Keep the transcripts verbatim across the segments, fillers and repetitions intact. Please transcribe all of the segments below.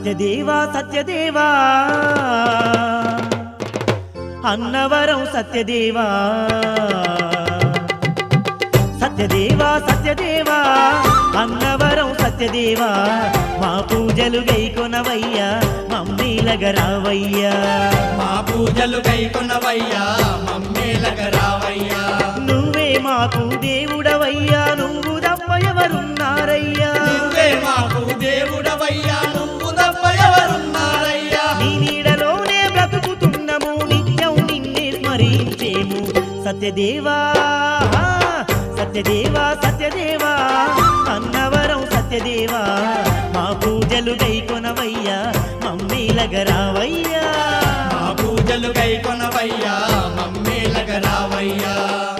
సత్యదేవా సత్యదేవా అన్నవరం సత్యదేవా సత్యదేవా సత్యదేవా అన్నవరం సత్యదేవా మా పూజలు గైకొనవయ్యా మమ్మీలగరావయ్యా మా పూజలు గైకొనవయ్యా మమ్మీలగరావయ్యా నువ్వే మాకు దేవుడవయ్యా నువ్వు తప్ప ఎవరున్నారయ్యా నువ్వే మాకు దేవుడవయ్యా నువ్వు తప్ప ఎవరున్నారయ్యా నీ నీడలోనే బ్రతుకుతున్నాము నిత్యం నిన్నే స్మరించేము సత్యదేవా సత్యదేవా సత్యదేవా అన్నవరం సత్యదేవా మా పూజలు గైకొనవయ్యా మమ్మీలగరావయ్యా మా పూజలు గైకొనవయ్యా మమ్మీలగరావయ్యా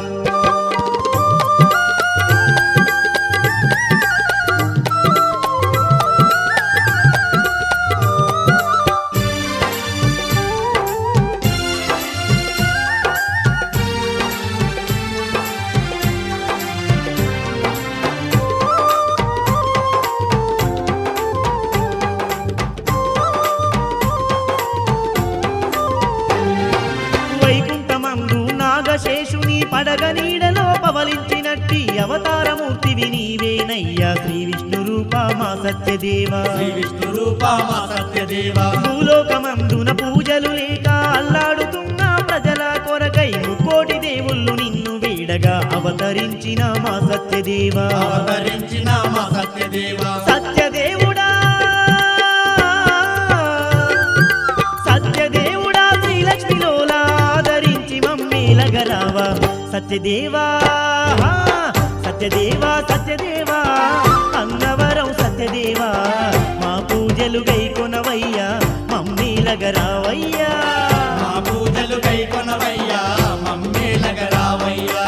శేషుని పడగ నీడలో పవలించినట్టి అవతారమూర్తివి నీవేనయ్యా శ్రీ విష్ణు రూప మా సత్యదేవా శ్రీ విష్ణు రూప మా సత్యదేవా భూలోకమందున పూజలు లేక అల్లాడుతున్న ప్రజల కొరకై ముకోటి దేవుళ్ళు నిన్ను వీడగా అవతరించిన మా సత్యదేవా అవతరించిన మా సత్యదేవా సత్యదేవుడా సత్యదేవుడా శ్రీలక్ష్మిలోలా ఆదరించి మమ్మీలగరావా సత్యదేవా సత్యదేవా సత్యదేవా అన్నవరం సత్యదేవా మా పూజలు గైకొనవయ్యా మమ్మీలగరావయ్యా మా పూజలు గైకొనవయ్యా మమ్మీలగరావయ్యా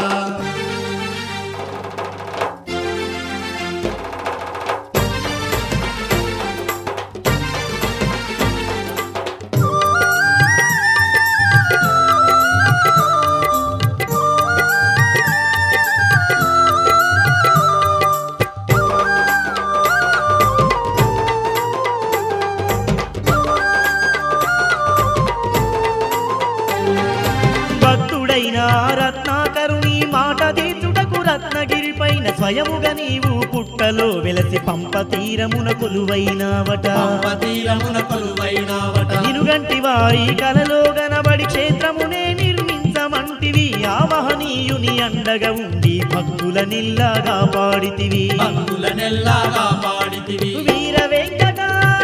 రత్నాకరుని మాట తీర్చుటకు రత్నగిరిపైన స్వయముగా నీవు పుట్టలో వెలసి పంప తీరమున కొలువైనావట తీరమున కొలువైనావట నినుగంటి వారి కలలో గనబడి క్షేత్రమునే నిర్మించమంటివి ఆ మహనీయుని అండగా ఉండి భక్తుల నిల్లాగా పాడితివి భక్తుల నెల్లాగా పాడితివి వీర వెంకట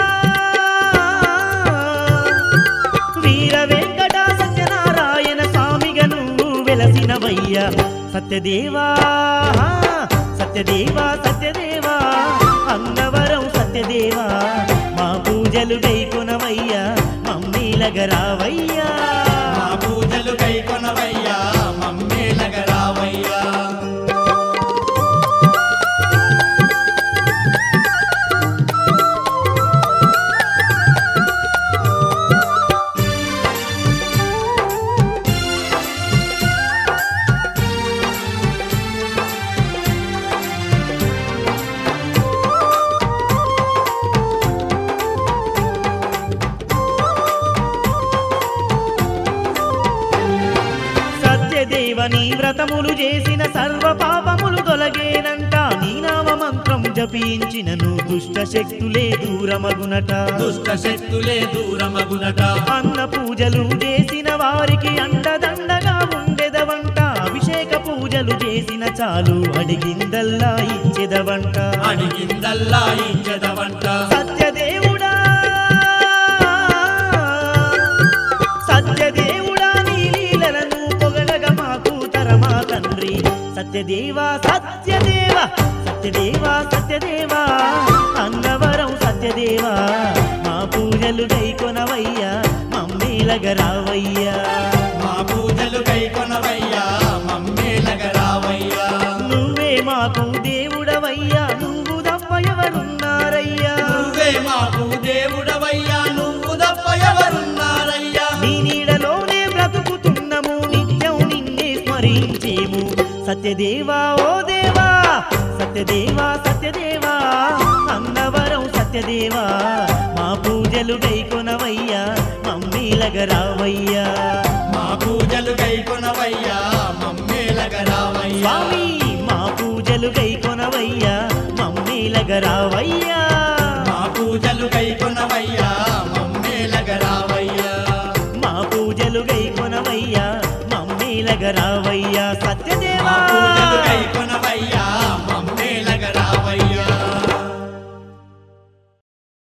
వీర వెంకట సత్యనారాయణ స్వామిగా నువ్వు వెలసినవయ్యా సత్యదేవా సత్యదేవా సత్యదేవా అన్నవరం సత్యదేవా మా పూజలు గైకొనవయ్యా మమ్మీలగరావయ్యా మా పూజలు గైకొనవయ్యా మమ్మీలగరావయ్యా నీ వ్రతములు చేసిన సర్వ పాపములు తొలగేనంట నీ నామ మంత్రం జపించినను దుష్ట శక్తులే దూరమగునట దుష్ట శక్తులే దూరమగునట అన్న పూజలు చేసిన వారికి అండదండగా ఉండెదవంట అభిషేక పూజలు చేసిన చాలు అడిగిందల్లా ఇచ్చెదవంట అడిగిందల్లా ఇచ్చెదవంట సత్యదేవుడా సత్యదేవుడా నీ లీలలను పొగడగా మాకు తరమా తండ్రి సత్యదేవా సత్యదేవా సత్యదేవా సత్యదేవా అన్నవరం సత్యదేవా మా పూజలు గైకొనవయ్యా మమ్మీలగరావయ్యా మా పూజలు గైకొనవయ్యా మమ్మీలగరావయ్యా నువ్వే మాకు దేవుడవయ్యా నువ్వు తప్ప ఎవరున్నారయ్యా నువ్వే మాకు దేవుడవయ్యా నువ్వు తప్ప ఎవరున్నారయ్యా నీ నీడలోనే బ్రతుకుతున్నాము నిత్యం నిన్నే స్మరించేము సత్యదేవా ఓ దేవా సత్యదేవా సత్యదేవా అన్నవరం సత్యదేవా మా పూజ పూజలు గైకొనవయ్యా మమ్మీలగరావయ్యా మా పూజలు గైకొనవయ్యా మమ్మేలగరావయ్యా స్వామి మా పూజలు గైకొనవయ్యా మమ్మీలగరావయ్యా మా పూజలు గైకొనవయ్యా మమ్మేలగరావయ్యా మా పూజలు గైకొనవయ్యా మమ్మీలగరావయ్యా మా సత్యదేవా పూజలు గైకొనవయ్యా